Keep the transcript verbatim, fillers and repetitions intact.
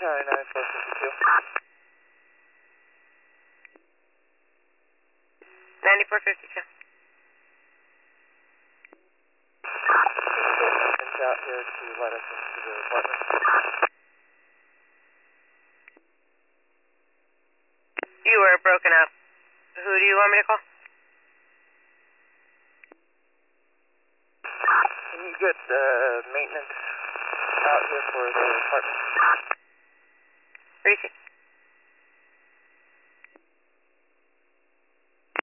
ninety-nine four fifty-two. ninety-four fifty-two. Agents out here to let us into the apartment. You were broken up. Who do you want me to call? Can you get uh, maintenance out here for the apartment?